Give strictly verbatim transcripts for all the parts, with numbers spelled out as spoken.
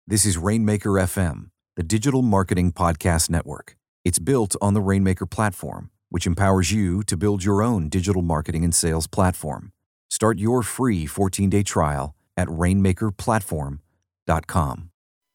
This is Rainmaker F M, the digital marketing podcast network. It's built on the Rainmaker platform, which empowers you to build your own digital marketing and sales platform. Start your free fourteen-day trial at rainmaker platform dot com.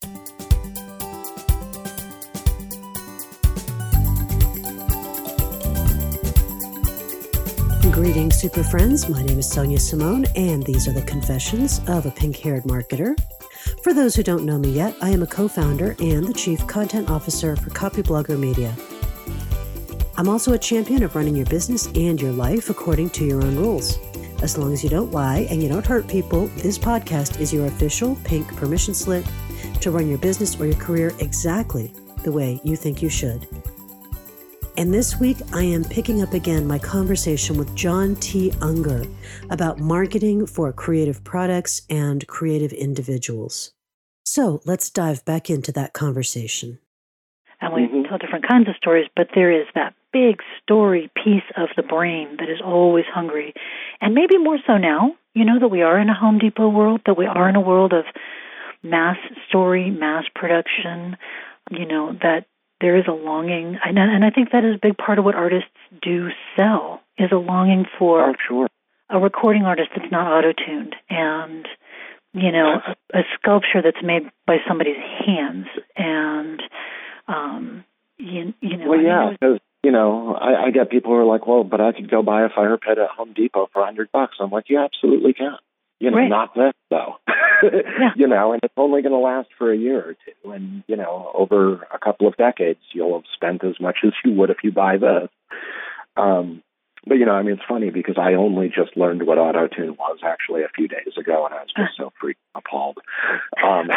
Greetings, super friends. My name is Sonia Simone, and these are the confessions of a pink-haired marketer. For those who don't know me yet, I am a co-founder and the chief content officer for Copyblogger Media. I'm also a champion of running your business and your life according to your own rules. As long as you don't lie and you don't hurt people, this podcast is your official pink permission slip to run your business or your career exactly the way you think you should. And this week, I am picking up again my conversation with John T. Unger about marketing for creative products and creative individuals. So let's dive back into that conversation. And we mm-hmm. tell different kinds of stories, but there is that big story piece of the brain that is always hungry. And maybe more so now, you know, that we are in a Home Depot world, that we are in a world of mass story, mass production, you know, that there is a longing, and, and I think that is a big part of what artists do sell, is a longing for oh, sure. a recording artist that's not auto-tuned, and, you know, a, a sculpture that's made by somebody's hands, and, um, you, you know. Well, yeah, because, you know, I, I get people who are like, well, but I could go buy a fire pit at Home Depot for a hundred bucks. I'm like, you absolutely can. You know, right. Not this, though. yeah. You know, and it's only going to last for a year or two. And, you know, over a couple of decades, you'll have spent as much as you would if you buy this. Um, but, you know, I mean, it's funny because I only just learned what auto-tune was actually a few days ago, and I was just so freaking appalled. Um,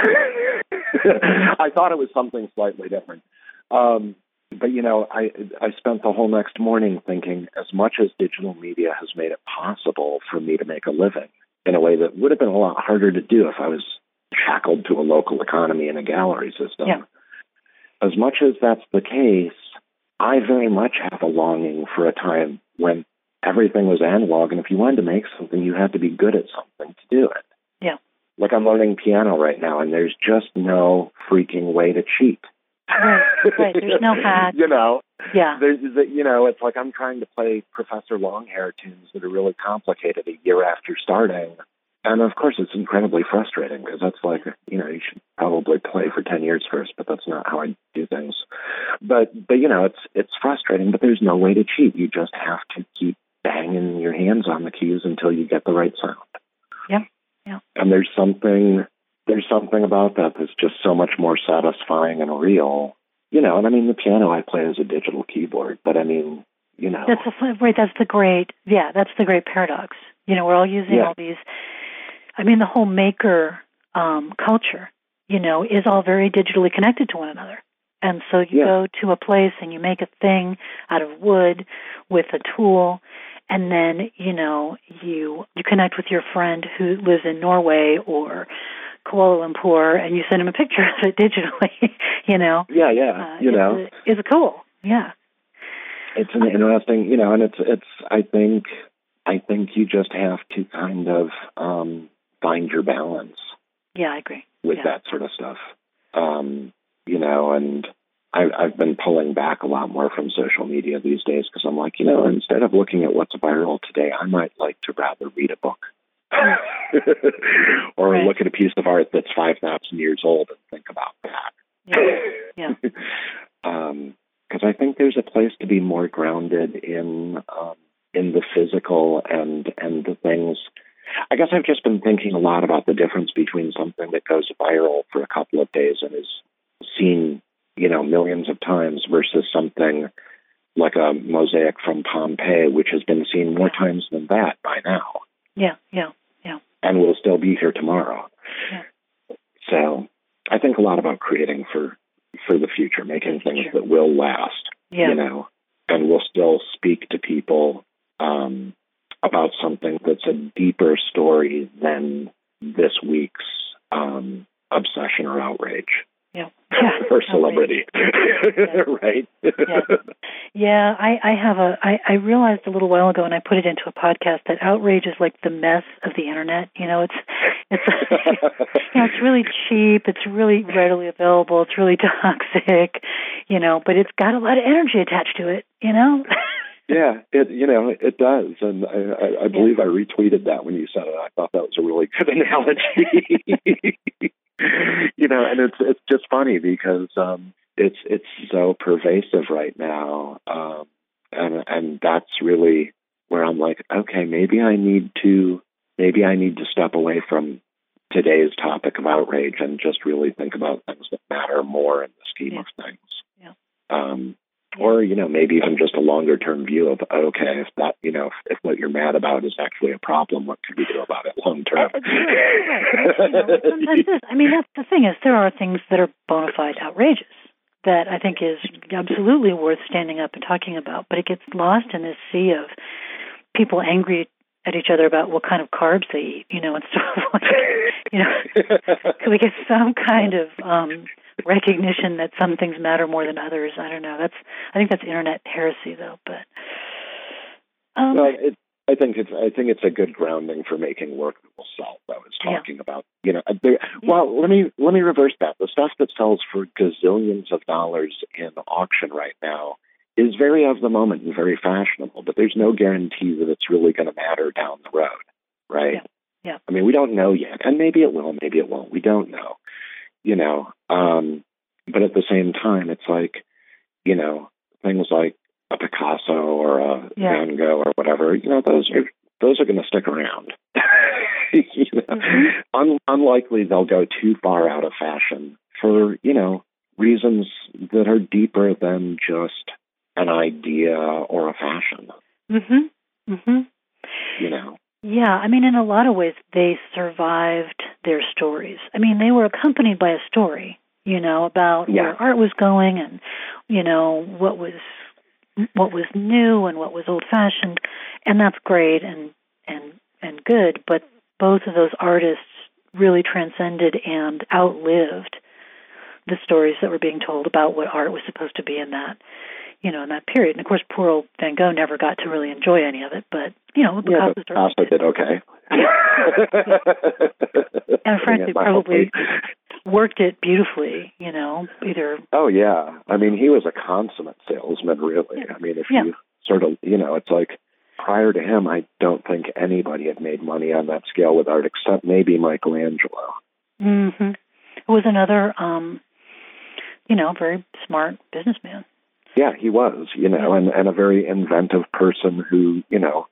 I thought it was something slightly different. Um, but, you know, I I spent the whole next morning thinking, as much as digital media has made it possible for me to make a living, in a way that would have been a lot harder to do if I was shackled to a local economy and a gallery system. Yeah. As much as that's the case, I very much have a longing for a time when everything was analog, and if you wanted to make something, you had to be good at something to do it. Yeah. Like I'm learning piano right now, and there's just no freaking way to cheat. Right, right. There's no hack. You know? Yeah. There's, you know, it's like I'm trying to play Professor Longhair tunes that are really complicated a year after starting. And, of course, it's incredibly frustrating because that's like, you know, you should probably play for ten years first, but that's not how I do things. But, but you know, it's it's frustrating, but there's no way to cheat. You just have to keep banging your hands on the keys until you get the right sound. Yeah, yeah. And there's something... There's something about that that's just so much more satisfying and real, you know. And I mean, the piano I play is a digital keyboard, but I mean, you know, that's the right. That's the great. Yeah, that's the great paradox. You know, we're all using yeah. all these. I mean, the whole maker um, culture, you know, is all very digitally connected to one another. And so you yeah. go to a place and you make a thing out of wood with a tool, and then you know you you connect with your friend who lives in Norway or Kuala Lumpur, and you send him a picture of it digitally, you know. Yeah, yeah, uh, you know. It's, it's cool, yeah. It's an interesting, you know, and it's, it's, I think, I think you just have to kind of um, find your balance. Yeah, I agree. With yeah. that sort of stuff. Um, you know, and I, I've been pulling back a lot more from social media these days because I'm like, you know, instead of looking at what's viral today, I might like to rather read a book. or right. look at a piece of art that's five thousand years old and think about that. Yeah. yeah. um, because I think there's a place to be more grounded in um, in the physical and and the things. I guess I've just been thinking a lot about the difference between something that goes viral for a couple of days and is seen, you know, millions of times versus something like a mosaic from Pompeii, which has been seen more times than that by now. Yeah, yeah, yeah. And will still be here tomorrow. Yeah. So I think a lot about creating for, for the future, making That's things true. that will last, yeah. you know, and will still speak to people um, about something that's a deeper story than this week's um, obsession or outrage. Yeah. Yeah. or celebrity, yeah. right? yeah. yeah, I, I have a. I, I realized a little while ago, and I put it into a podcast, that outrage is like the mess of the internet. You know, it's it's you know, it's really cheap. It's really readily available. It's really toxic. You know, but it's got a lot of energy attached to it. You know. Yeah, it you know it does, and I, I, I believe yeah. I retweeted that when you said it. I thought that was a really good analogy. You know, and it's it's just funny because um, it's it's so pervasive right now, um, and and that's really where I'm like, okay, maybe I need to maybe I need to step away from today's topic of outrage and just really think about things that matter more in the scheme yeah. of things. Yeah. Um, Or, you know, maybe even just a longer term view of, okay, if that, you know, if, if what you're mad about is actually a problem, what can we do about it long term? Right. You know, sometimes it is. I mean, that's the thing is there are things that are bona fide outrageous that I think is absolutely worth standing up and talking about, but it gets lost in this sea of people angry at each other about what kind of carbs they eat, you know, and stuff like, you know, could we get some kind of um, recognition that some things matter more than others? I don't know. That's I think that's internet heresy, though. But um, well, it, I think it's I think it's a good grounding for making workable self. I was talking yeah. about, you know. There, well, let me let me reverse that. The stuff that sells for gazillions of dollars in auction right now is very of the moment and very fashionable, but there's no guarantee that it's really going to matter down the road, right? Yeah. yeah. I mean, we don't know yet, and maybe it will, maybe it won't. We don't know, you know. Um, but at the same time, it's like, you know, things like a Picasso or a yeah. Van Gogh or whatever, you know, those are those are going to stick around. you know, mm-hmm. Un- unlikely they'll go too far out of fashion for, you know, reasons that are deeper than just an idea or a fashion. Mm-hmm. Mm-hmm. You know. Yeah, I mean, in a lot of ways, they survived their stories. I mean, they were accompanied by a story, you know, about yeah. where art was going and, you know, what was what was new and what was old-fashioned, and that's great and and and good. But both of those artists really transcended and outlived the stories that were being told about what art was supposed to be in that. You know, in that period. And, of course, poor old Van Gogh never got to really enjoy any of it, but, you know, yeah, but Picasso did okay. And frankly, probably worked it beautifully, you know, either... Oh, yeah. I mean, he was a consummate salesman, really. Yeah. I mean, if yeah. you sort of, you know, it's like, prior to him, I don't think anybody had made money on that scale with art, except maybe Michelangelo. Mm-hmm. It was another, um, you know, very smart businessman. Yeah, he was, you know, and, and a very inventive person who, you know,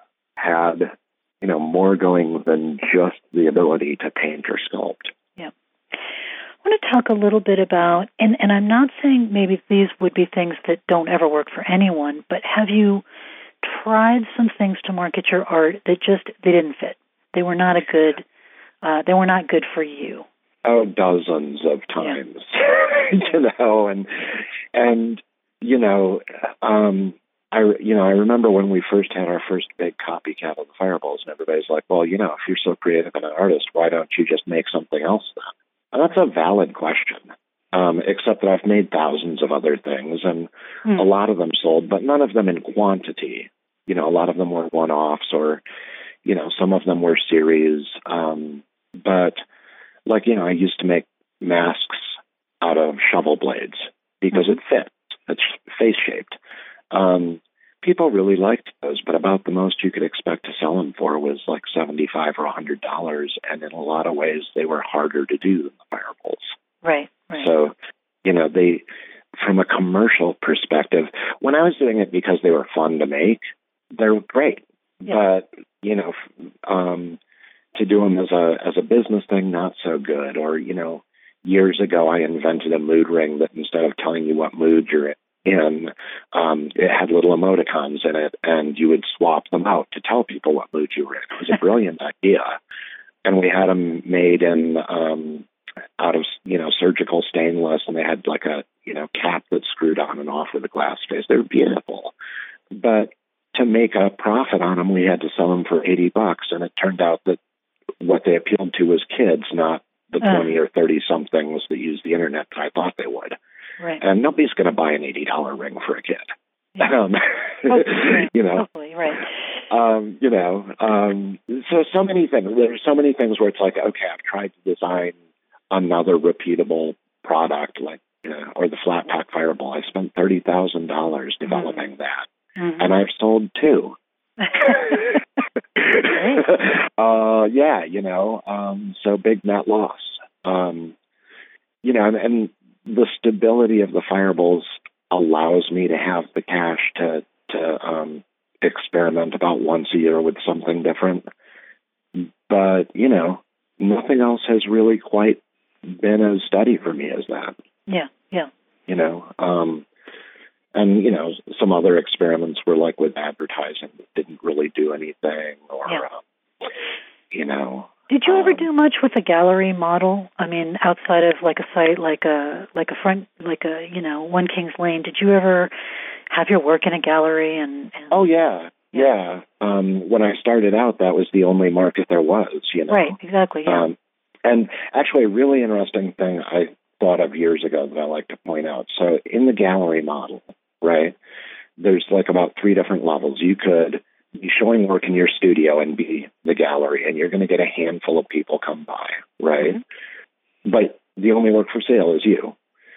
had, you know, more going than just the ability to paint or sculpt. Yeah. I want to talk a little bit about, and, and I'm not saying maybe these would be things that don't ever work for anyone, but have you tried some things to market your art that just, they didn't fit? They were not a good, uh, they were not good for you. Oh, dozens of times, yeah. you know, and, and, you know, um, I, you know, I remember when we first had our first big copycat of the Fireballs, and everybody's like, well, you know, if you're so creative and an artist, why don't you just make something else then? And that's a valid question, um, except that I've made thousands of other things, and mm. a lot of them sold, but none of them in quantity. You know, a lot of them were one-offs, or, you know, some of them were series. Um, but, like, you know, I used to make masks out of shovel blades because mm. it fit. It's face-shaped. Um, people really liked those, but about the most you could expect to sell them for was like seventy-five dollars or one hundred dollars, and in a lot of ways they were harder to do than the Fireballs. Right, right. So, you know, they, from a commercial perspective, when I was doing it because they were fun to make, they were great. Yeah. But, you know, um, to do them as a as a business thing, not so good. Or, you know, years ago, I invented a mood ring that instead of telling you what mood you're in, um, it had little emoticons in it, and you would swap them out to tell people what mood you were in. It was a brilliant idea. And we had them made in um, out of, you know, surgical stainless, and they had like a, you know, cap that screwed on and off with a glass face. They were beautiful. But to make a profit on them, we had to sell them for eighty bucks, and it turned out that what they appealed to was kids, not the Uh. twenty or thirty somethings that use the internet that I thought they would. Right. And nobody's going to buy an eighty dollar ring for a kid. Yeah. Um, Hopefully, you know, hopefully, right. um, you know, um, so, so many things, there's so many things where it's like, okay, I've tried to design another repeatable product like, you know, or the flat pack fireball. I spent thirty thousand dollars developing mm-hmm. that. Mm-hmm. And I've sold two. uh, yeah, you know, um, so big net loss. Um, you know, and, and the stability of the fireballs allows me to have the cash to to um, experiment about once a year with something different. But, you know, nothing else has really quite been as steady for me as that. Yeah, yeah. You know, um, and, you know, some other experiments were like with advertising that didn't really do anything or, yeah. uh, you know. Did you ever um, do much with a gallery model? I mean, outside of like a site, like a like a front, like a you know, One Kings Lane. Did you ever have your work in a gallery? And, and oh yeah, yeah. yeah. Um, when I started out, that was the only market there was. You know, right? Exactly. Yeah. Um, and actually, a really interesting thing I thought of years ago that I like to point out. So, in the gallery model, right, there's like about three different levels. You could be showing work in your studio and be the gallery, and you're going to get a handful of people come by, right? Mm-hmm. But the only work for sale is you.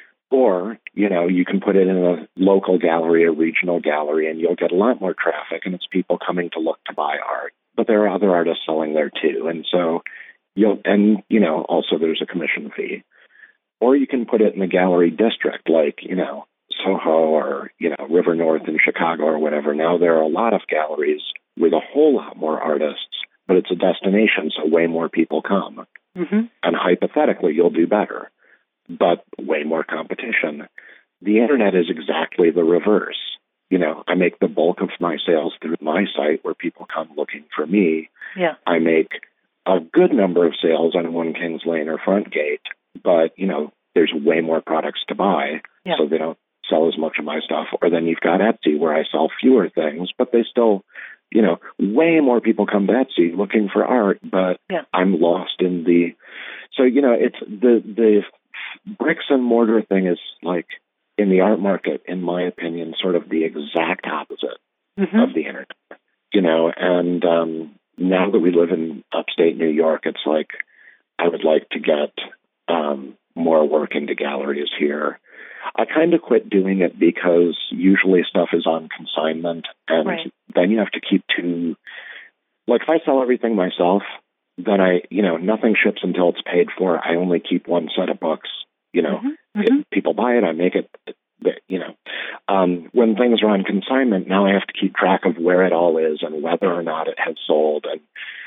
Or, you know, you can put it in a local gallery, a regional gallery, and you'll get a lot more traffic, and it's people coming to look to buy art. But there are other artists selling there too. And so you'll, and, you know, also there's a commission fee. Or you can put it in the gallery district, like, you know, Soho or, you know, River North in Chicago or whatever. Now there are a lot of galleries with a whole lot more artists, but it's a destination, so way more people come. Mm-hmm. And hypothetically, you'll do better, but way more competition. The internet is exactly the reverse. You know, I make the bulk of my sales through my site where people come looking for me. Yeah. I make a good number of sales on One Kings Lane or Front Gate, but, you know, there's way more products to buy, yeah. so they don't sell as much of my stuff. Or then you've got Etsy where I sell fewer things, but they still, you know, way more people come to Etsy looking for art, but yeah. I'm lost in the, so, you know, it's the, the bricks and mortar thing is like in the art market, in my opinion, sort of the exact opposite mm-hmm. of the internet, you know, and um, now that we live in upstate New York, it's like, I would like to get um, more work into galleries here. I kind of quit doing it because usually stuff is on consignment, and right. then you have to keep two. Like if I sell everything myself, then I, you know, nothing ships until it's paid for. I only keep one set of books. You know, mm-hmm. Mm-hmm. if people buy it, I make it. You know, um, when things are on consignment, now I have to keep track of where it all is and whether or not it has sold, and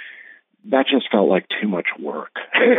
that just felt like too much work.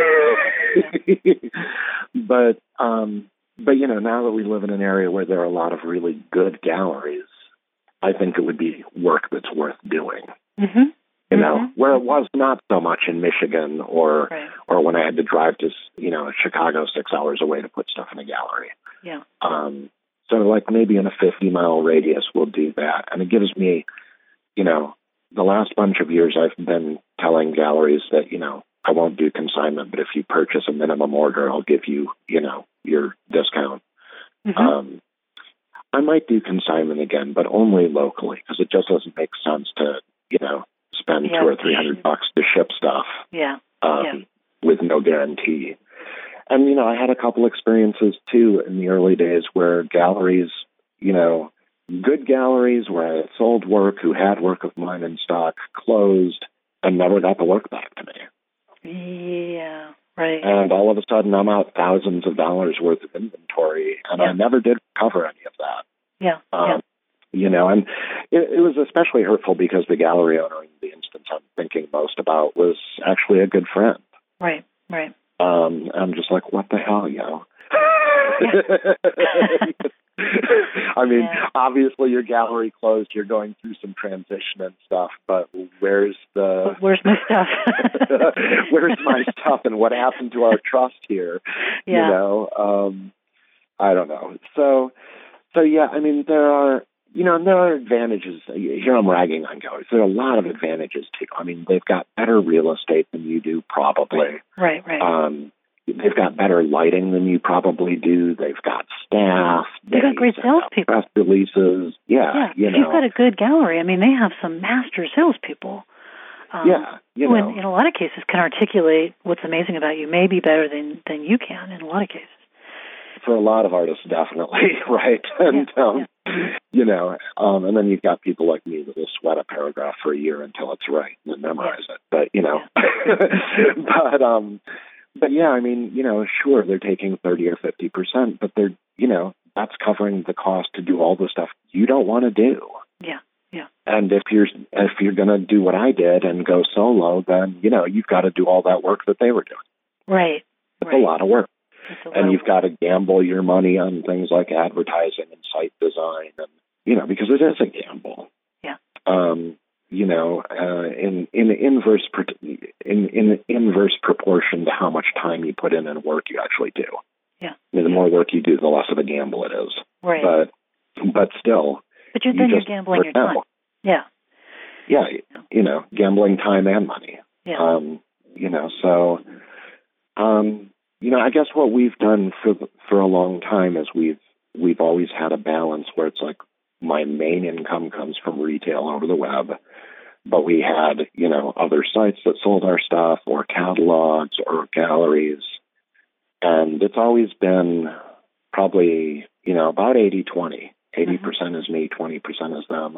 but. um But, you know, now that we live in an area where there are a lot of really good galleries, I think it would be work that's worth doing. Mm-hmm. You know, mm-hmm. where it was not so much in Michigan or right. or when I had to drive to, you know, Chicago six hours away to put stuff in a gallery. Yeah. Um, so, like, maybe in a fifty-mile radius, we'll do that. And it gives me, you know, the last bunch of years I've been telling galleries that, you know, I won't do consignment, but if you purchase a minimum order, I'll give you, you know, your discount. Mm-hmm. Um, I might do consignment again, but only locally because it just doesn't make sense to, you know, spend yeah. two or three hundred bucks to ship stuff. Yeah. Um, yeah. With no guarantee. And, you know, I had a couple experiences too in the early days where galleries, you know, good galleries where I had sold work, who had work of mine in stock, closed and never got the work back to me. Yeah, right. And all of a sudden, I'm out thousands of dollars worth of inventory, and yeah. I never did recover any of that. Yeah, um, yeah. You know, and it, it was especially hurtful because the gallery owner in the instance I'm thinking most about was actually a good friend. Right, right. Um, I'm just like, what the hell, yo? I mean, yeah. obviously your gallery closed, you're going through some transition and stuff, but where's the... Where's my stuff? Where's my stuff and what happened to our trust here? Yeah. You know, um, I don't know. So, so yeah, I mean, there are, you know, there are advantages. Here I'm ragging on galleries. There are a lot of advantages too. I mean, they've got better real estate than you do, probably. Right, right. Um, they've got better lighting than you probably do. They've got staff. They've got great salespeople. Press releases. Yeah. Yeah. You if know. you've got a good gallery, I mean, they have some master salespeople. Um, yeah. You who know. in, in a lot of cases can articulate what's amazing about you, maybe better than, than you can in a lot of cases. For a lot of artists, definitely, right? And, yeah, um, yeah. you know, um, and then you've got people like me that will sweat a paragraph for a year until it's right and then memorize yeah. it. But, you know, yeah. but, um, but yeah, I mean, you know, sure, they're taking thirty or fifty percent, but they're, you know, that's covering the cost to do all the stuff you don't want to do. Yeah. Yeah. And if you're, if you're going to do what I did and go solo, then, you know, you've got to do all that work that they were doing. Right. It's right. a lot of work. And you've work. got to gamble your money on things like advertising and site design, and you know, because it is a gamble. Yeah. Um, you know, uh, in in inverse in in inverse proportion to how much time you put in and work you actually do. Yeah. I mean, the more work you do, the less of a gamble it is. Right. But but still. But you're, then you you're gambling your time. Yeah. Yeah. You know, gambling time and money. Yeah. Um, you know, so. Um. You know, I guess what we've done for for a long time is we've we've always had a balance where it's like my main income comes from retail over the web, but we had, you know, other sites that sold our stuff or catalogs or galleries. And it's always been probably, you know, about eighty twenty. eighty percent mm-hmm. is me, twenty percent is them.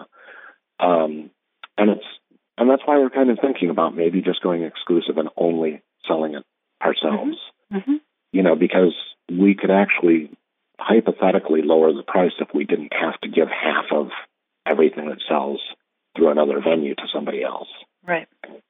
Um, and it's and that's why we're kind of thinking about maybe just going exclusive and only selling it ourselves. Mm-hmm. Mm-hmm. You know, because we could actually hypothetically lower the price if we didn't have to give half of everything that sells through another venue to somebody else. Right.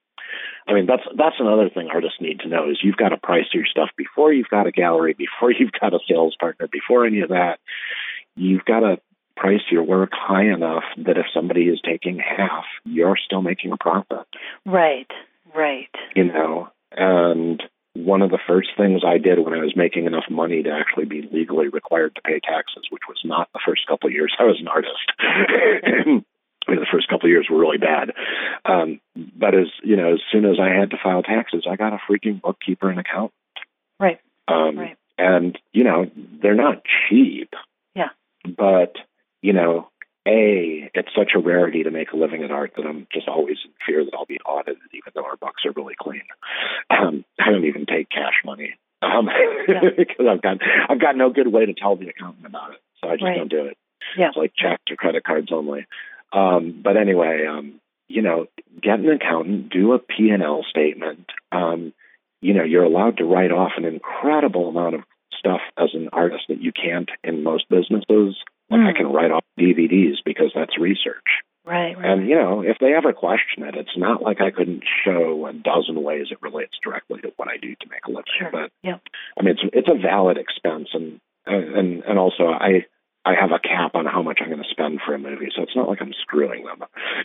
I mean, that's that's another thing artists need to know is you've got to price your stuff before you've got a gallery, before you've got a sales partner, before any of that. You've got to price your work high enough that if somebody is taking half, you're still making a profit. Right. Right. You know, and one of the first things I did when I was making enough money to actually be legally required to pay taxes, which was not the first couple of years I was an artist. I mean, the first couple of years were really bad. Um, but as you know, as soon as I had to file taxes, I got a freaking bookkeeper and accountant. Right. Um, right. And, you know, they're not cheap. Yeah. But, you know, A, it's such a rarity to make a living in art that I'm just always in fear that I'll be audited, even though our books are really clean. Um, I don't even take cash money um, yeah. because I've got I've got no good way to tell the accountant about it, so I just right. don't do it. Yeah. It's like checks or credit cards only. Um, but anyway, um, you know, get an accountant, do a P and L statement. Um, you know, you're allowed to write off an incredible amount of stuff as an artist that you can't in most businesses. Like mm. I can write off D V Ds because that's research. Right, right. And, you know, if they ever question it, it's not like I couldn't show a dozen ways it relates directly to what I do to make a living. Sure. But, yep. I mean, it's it's a valid expense. And, and, and also, I I have a cap on how much I'm going to spend for a movie, so it's not like I'm screwing them.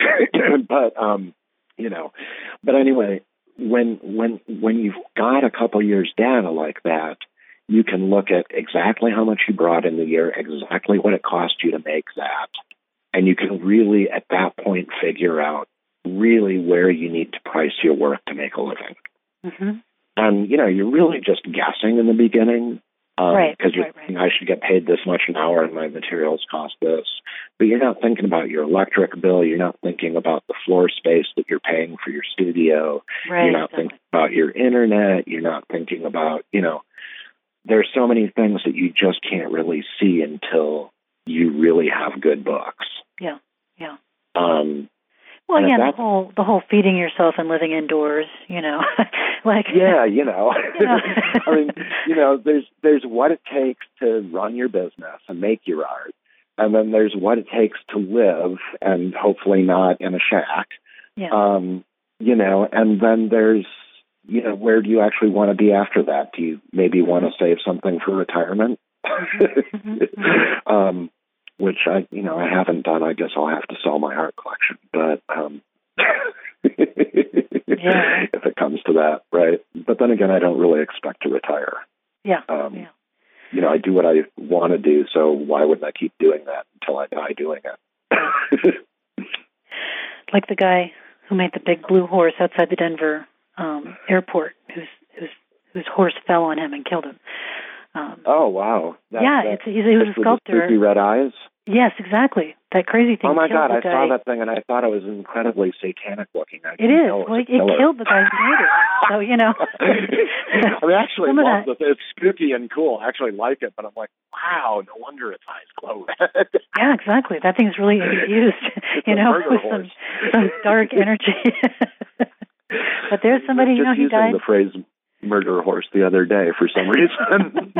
but, um, you know, but anyway, when when when you've got a couple years data like that, you can look at exactly how much you brought in the year, exactly what it cost you to make that. And you can really, at that point, figure out really where you need to price your work to make a living. Mm-hmm. And, you know, you're really just guessing in the beginning. Um, right. Because you're right, right. thinking, I should get paid this much an hour and my materials cost this. But you're not thinking about your electric bill. You're not thinking about the floor space that you're paying for your studio. Right, you're not exactly. thinking about your internet. You're not thinking about, you know, there's so many things that you just can't really see until you really have good books. Yeah, yeah. Um, well, yeah, the that, whole the whole feeding yourself and living indoors, you know, like yeah, you know, you know. I mean, you know, there's there's what it takes to run your business and make your art, and then there's what it takes to live and hopefully not in a shack. Yeah. Um, you know, and then there's you know, where do you actually want to be after that? Do you maybe want to save something for retirement? um, which I, you know, I haven't done. I guess I'll have to sell my art collection, but um, yeah. if it comes to that, right? But then again, I don't really expect to retire. Yeah. Um, yeah. You know, I do what I want to do, so why wouldn't I keep doing that until I die doing it? Like the guy who made the big blue horse outside the Denver um, airport, who's who's whose horse fell on him and killed him. Um, oh wow! That, yeah, that, it's, he was a sculptor. With the spooky red eyes. Yes, exactly. That crazy thing. Oh my God! I guy. saw that thing and I thought it was incredibly satanic looking. I it is. It, well, it killed the guy who made it. So you know. I mean, actually, Some love of the, it's spooky and cool. I actually like it, but I'm like, wow, no wonder its eyes glow red. Yeah, exactly. That thing's really infused, you know, with some, some dark energy. But there's somebody, you know, he died. The phrase "murder horse" the other day for some reason.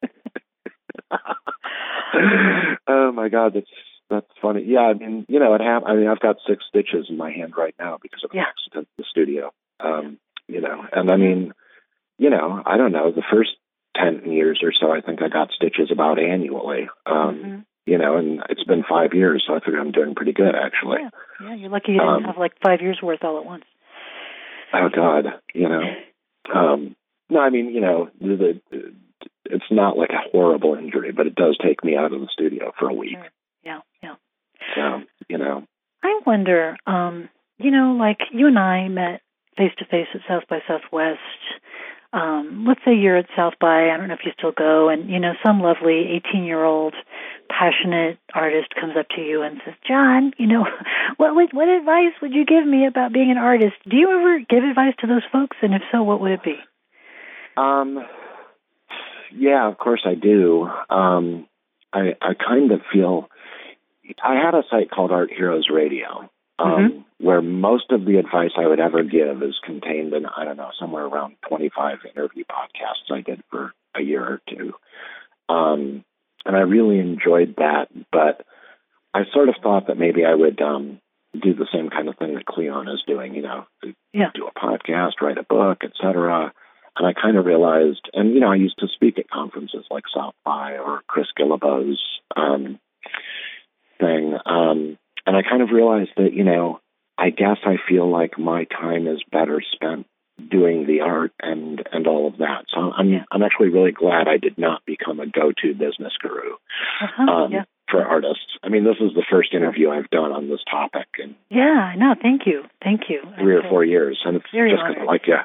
Oh my God, that's that's funny. Yeah, I mean, you know, it happened. I mean, I've got six stitches in my hand right now because of an yeah. accident in the studio. Um, you know, and I mean, you know, I don't know. The first ten years or so, I think I got stitches about annually. Um, mm-hmm. You know, and it's been five years, so I figure I'm doing pretty good, actually. Yeah, yeah, you're lucky you didn't um, have like five years worth all at once. Oh God, you know. Um, no, I mean, you know, the, the it's not like a horrible injury, but it does take me out of the studio for a week. Sure. Yeah, yeah. So, you know. I wonder, um, you know, like you and I met face-to-face at South by Southwest. Um, let's say you're at South by, I don't know if you still go, and, you know, some lovely eighteen-year-old passionate artist comes up to you and says, John, you know, what would, what advice would you give me about being an artist? Do you ever give advice to those folks? And if so, what would it be? Um, yeah, of course I do. Um, I, I kind of feel, I had a site called Art Heroes Radio, um, mm-hmm. where most of the advice I would ever give is contained in, I don't know, somewhere around twenty-five interview podcasts I did for a year or two. Um, and I really enjoyed that, but I sort of thought that maybe I would um, do the same kind of thing that Cleon is doing, you know, yeah. do a podcast, write a book, et cetera. And I kind of realized, and, you know, I used to speak at conferences like South by or Chris Guillebeau's um, thing. Um, and I kind of realized that, you know, I guess I feel like my time is better spent doing the art and, and all of that. So I'm yeah. I'm actually really glad I did not become a go-to business guru uh-huh, um, yeah. for artists. I mean, this is the first interview I've done on this topic in yeah, no, thank you, thank you. Three I'm or four years, and it's just because I like you.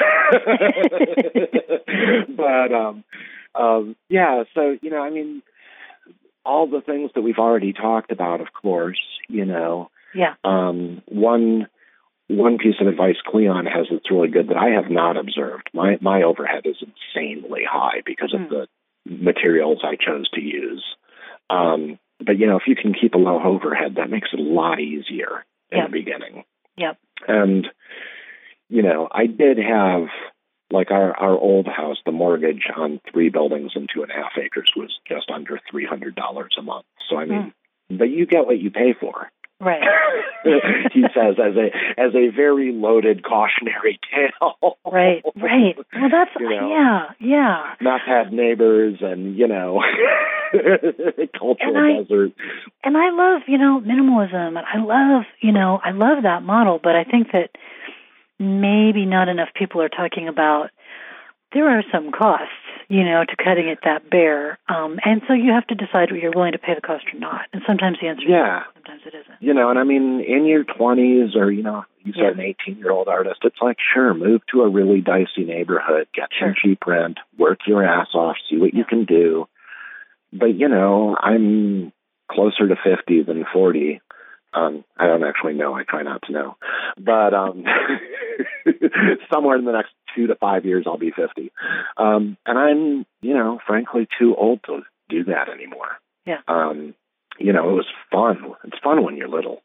But um, um, yeah, so you know, I mean, all the things that we've already talked about, of course, you know. Yeah. Um, one. One piece of advice Cleon has that's really good that I have not observed. My my overhead is insanely high because mm. of the materials I chose to use. Um, but, you know, if you can keep a low overhead, that makes it a lot easier in yep. the beginning. Yep. And, you know, I did have, like our, our old house, the mortgage on three buildings and two and a half acres was just under three hundred dollars a month. So, I mean, mm. but you get what you pay for. Right. He says as a as a very loaded cautionary tale. Right, right. Well, that's, you know, yeah, yeah. Not have neighbors and, you know, cultural and I, desert. And I love, you know, minimalism. I love, you know, I love that model, but I think that maybe not enough people are talking about there are some costs, you know, to cutting it that bare. Um, and so you have to decide whether you're willing to pay the cost or not. And sometimes the answer yeah. is no, sometimes it isn't. You know, and I mean, in your twenties or, you know, you said yeah. an eighteen-year-old artist, it's like, sure, move to a really dicey neighborhood, get sure. some cheap rent, work your ass off, see what yeah. you can do. But, you know, I'm closer to fifty than forty. Um, I don't actually know. I try not to know. But um, somewhere in the next two to five years, I'll be fifty. Um, and I'm, you know, frankly, too old to do that anymore. Yeah. Um, you know, it was fun. It's fun when you're little.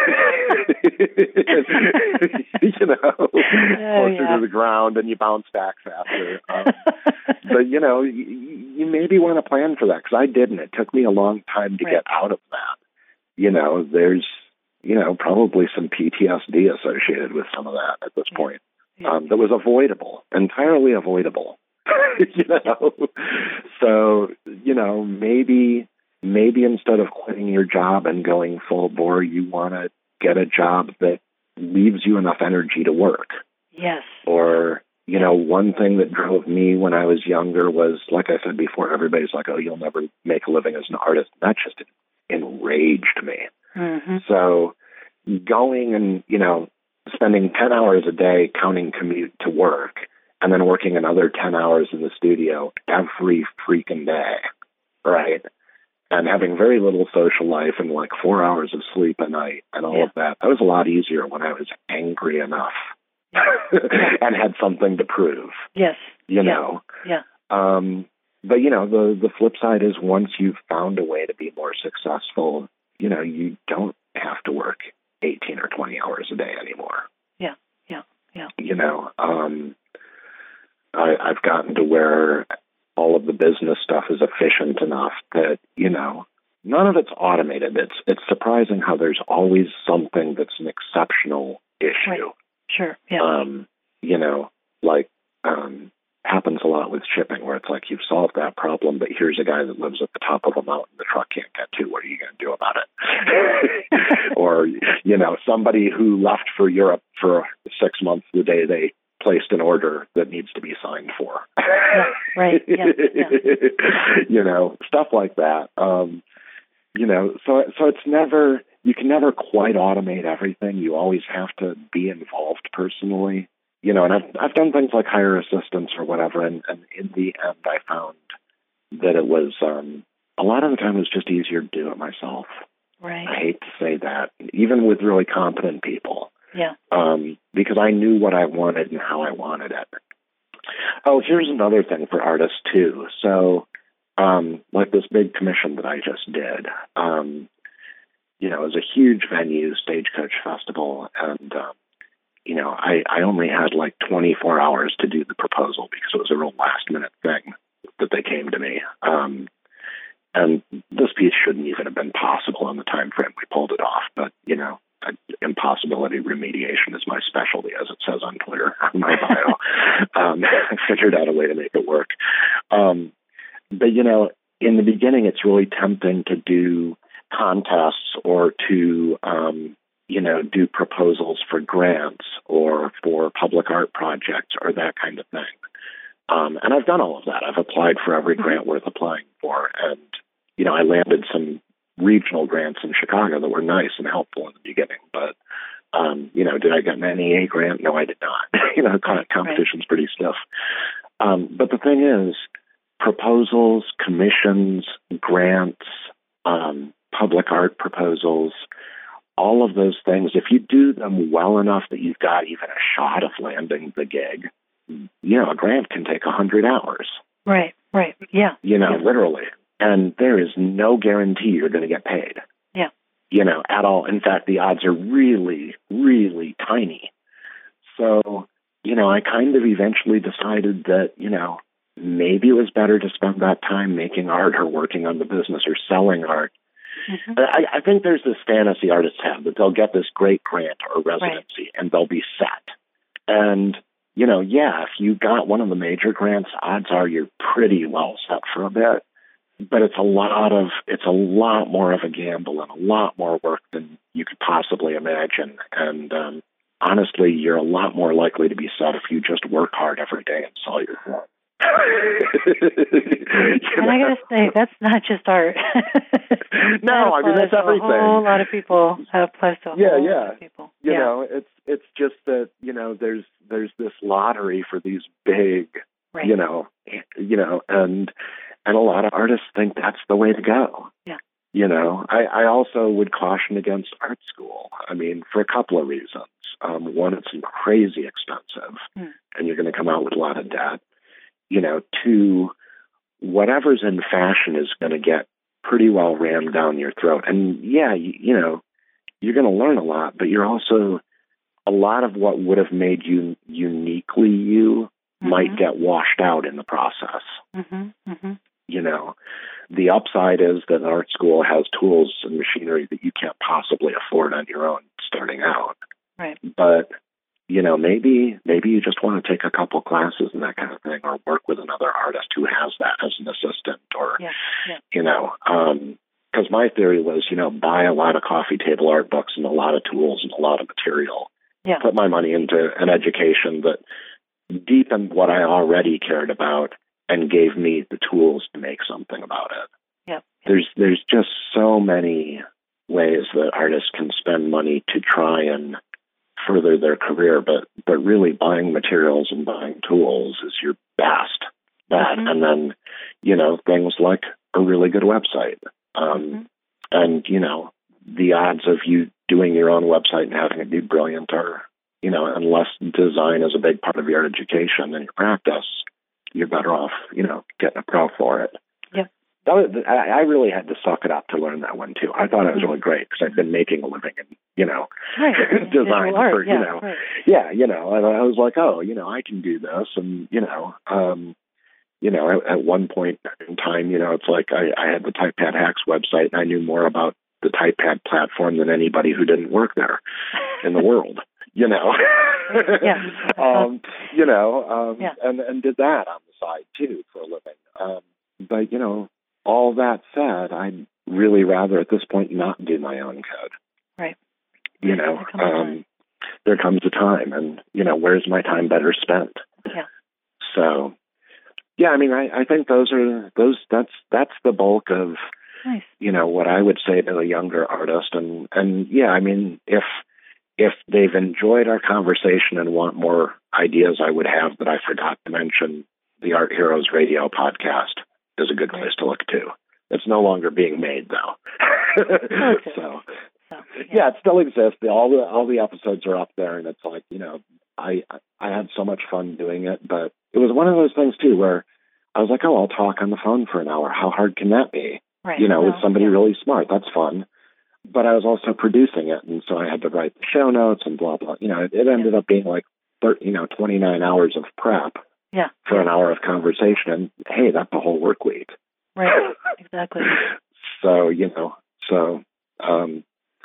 you know, oh, closer yeah. to the ground and you bounce back faster. Um, but, you know, you, you maybe want to plan for that because I didn't. It took me a long time to right. get out of that. You know, there's, you know, probably some P T S D associated with some of that at this yeah. point yeah. um, that was avoidable, entirely avoidable. you know, so, you know, maybe, maybe instead of quitting your job and going full bore, you want to get a job that leaves you enough energy to work. Yes. Or, you know, one thing that drove me when I was younger was, like I said before, everybody's like, oh, you'll never make a living as an artist. That just enraged me. Mm-hmm. So going and, you know, spending ten hours a day counting commute to work and then working another ten hours in the studio every freaking day, right? And having very little social life and like four hours of sleep a night and all yeah. of that. That was a lot easier when I was angry enough and had something to prove. Yes. You yeah. know? Yeah. Um, but, you know, the, the flip side is once you've found a way to be more successful, you know, you don't have to work eighteen or twenty hours a day anymore. Yeah. Yeah. Yeah. You know, um, I, I've gotten to where all of the business stuff is efficient enough that, you know, none of it's automated. It's it's surprising how there's always something that's an exceptional issue. Right. Sure. Yeah. Um, you know, like um, happens a lot with shipping where it's like you've solved that problem, but here's a guy that lives at the top of a mountain the truck can't get to. What are you going to do about it? Or, you know, somebody who left for Europe for six months the day they placed an order that needs to be signed for. Yeah, right. Yeah, yeah. You know, stuff like that. Um, you know, so so it's never, you can never quite automate everything. You always have to be involved personally. You know, and I've, I've done things like hire assistants or whatever, and, and in the end I found that it was, um, a lot of the time it was just easier to do it myself. Right. I hate to say that, even with really competent people. Yeah. Um, because I knew what I wanted and how I wanted it. Oh, here's another thing for artists too. So, um, like this big commission that I just did, um, you know, it was a huge venue, Stagecoach Festival, and um, you know, I, I only had like twenty-four hours to do the proposal because it was a real last minute thing that they came to me. Um, and this piece shouldn't even have been possible in the time frame we pulled it off, but you know. Impossibility remediation is my specialty, as it says on Twitter, on my bio. um, I figured out a way to make it work. Um, but, you know, in the beginning, it's really tempting to do contests or to, um, you know, do proposals for grants or for public art projects or that kind of thing. Um, and I've done all of that. I've applied for every grant worth applying for. And, you know, I landed some regional grants in Chicago that were nice and helpful in the beginning. But, um, you know, did I get an N E A grant? No, I did not. you know, kind of competition's right. pretty stiff. Um, but the thing is, proposals, commissions, grants, um, public art proposals, all of those things, if you do them well enough that you've got even a shot of landing the gig, you know, a grant can take a hundred hours. Right, right, yeah. You know, yeah. literally. And there is no guarantee you're going to get paid. Yeah. You know, at all. In fact, the odds are really, really tiny. So, you know, I kind of eventually decided that, you know, maybe it was better to spend that time making art or working on the business or selling art. Mm-hmm. I, I think there's this fantasy artists have that they'll get this great grant or residency right. and they'll be set. And, you know, yeah, if you got one of the major grants, odds are you're pretty well set for a bit. But it's a lot of, it's a lot more of a gamble and a lot more work than you could possibly imagine. And um, honestly, you're a lot more likely to be set if you just work hard every day and sell your work. And I gotta say, that's not just art. No, I mean, that's everything. A whole lot of people have applies to a yeah, whole yeah. lot of people. You yeah. know, it's it's just that, you know, there's there's this lottery for these big, right. you know, you know, and and a lot of artists think that's the way to go. Yeah. You know, I, I also would caution against art school. I mean, for a couple of reasons. Um, one, it's crazy expensive, mm. and you're going to come out with a lot of debt. You know, two, whatever's in fashion is going to get pretty well rammed down your throat. And yeah, you, you know, you're going to learn a lot, but you're also, a lot of what would have made you uniquely you mm-hmm. might get washed out in the process. Mm-hmm. Mm-hmm. You know, the upside is that art school has tools and machinery that you can't possibly afford on your own starting out. Right. But, you know, maybe maybe you just want to take a couple classes and that kind of thing, or work with another artist who has that as an assistant, or, yeah. Yeah. you know, because um, my theory was, you know, buy a lot of coffee table art books and a lot of tools and a lot of material. Yeah. Put my money into an education that deepened what I already cared about and gave me the tools to make something about it. Yeah. There's there's just so many ways that artists can spend money to try and further their career, but but really buying materials and buying tools is your best bet. Mm-hmm. And then, you know, things like a really good website. Um, mm-hmm. And, you know, the odds of you doing your own website and having it be brilliant are, you know, unless design is a big part of your education and your practice, you're better off, you know, getting a pro for it. Yep. That was, I, I really had to suck it up to learn that one, too. I thought it was really great because I've been making a living in, you know, right. design art, for, yeah, you know, right. yeah, you know, and I was like, oh, you know, I can do this. And, you know, um, you know, at, at one point in time, you know, it's like I, I had the TypePad Hacks website and I knew more about the TypePad platform than anybody who didn't work there in the world. You know, yeah. um, you know, um, yeah. and, and did that on the side too for a living. Um, but, you know, all that said, I'd really rather at this point not do my own code. Right. You know, there comes, um, there comes a time and, you know, where's my time better spent? Yeah. So, yeah, I mean, I, I think those are, those, that's, that's the bulk of, nice. You know, what I would say to a younger artist. And, and yeah, I mean, if, If they've enjoyed our conversation and want more ideas I would have that I forgot to mention, the Art Heroes Radio podcast is a good place to look to. It's no longer being made, though. Okay. so, so yeah. yeah, it still exists. All the all the episodes are up there, and it's like, you know, I I had so much fun doing it, but it was one of those things too where I was like, oh, I'll talk on the phone for an hour. How hard can that be? Right. You know, well, with somebody yeah. really smart. That's fun. But I was also producing it, and so I had to write the show notes and blah, blah. You know, it, it ended yeah. up being like, thirty, you know, twenty-nine hours of prep yeah. for an hour of conversation. And, hey, that's a whole work week. Right, exactly. So, you know, so, um,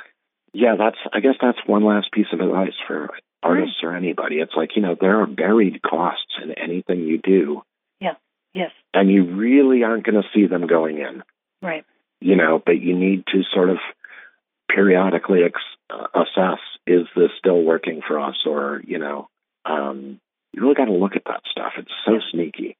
yeah, that's, I guess that's one last piece of advice for artists right. or anybody. It's like, you know, there are buried costs in anything you do. Yeah, yes. And you really aren't going to see them going in. Right. You know, but you need to sort of periodically ex- uh, assess, is this still working for us? Or, you know, um, you really got to look at that stuff. It's so sneaky.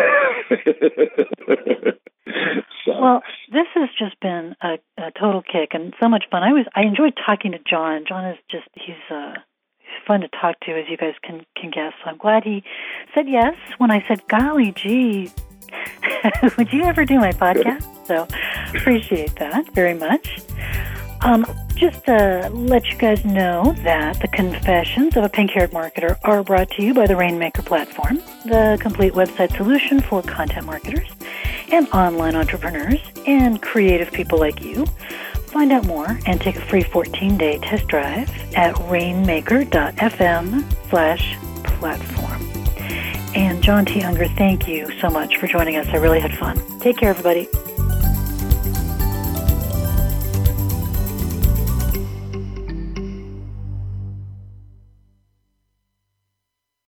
so. Well, this has just been a, a total kick and so much fun. I was I enjoyed talking to John. John is just, he's uh, fun to talk to, as you guys can, can guess. So I'm glad he said yes when I said, golly gee, would you ever do my podcast? So appreciate that very much. Um, just to let you guys know that the Confessions of a Pink-Haired Marketer are brought to you by the Rainmaker platform, the complete website solution for content marketers and online entrepreneurs and creative people like you. Find out more and take a free fourteen-day test drive at rainmaker.fm slash platform. And John T. Unger, thank you so much for joining us. I really had fun. Take care, everybody.